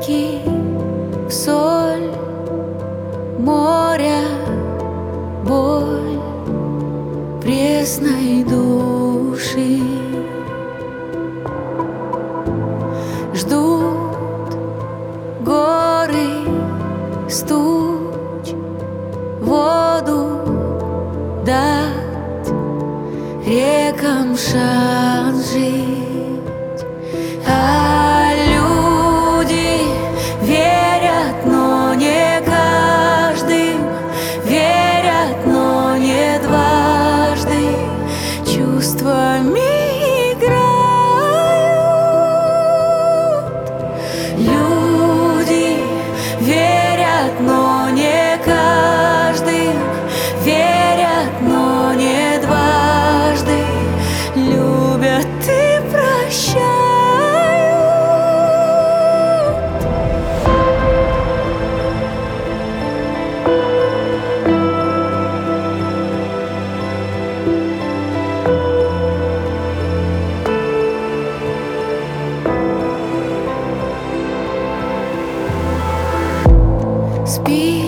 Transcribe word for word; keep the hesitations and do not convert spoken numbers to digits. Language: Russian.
реки, в соль моря, боль пресной души. Ждут горы, стуч, воду дать, рекам шанс жить. А люди верят, но не каждым, верят, но не дважды, чувствами играют. Люди верят, но не каждым, верят, но не дважды, любят и прощают. Спи.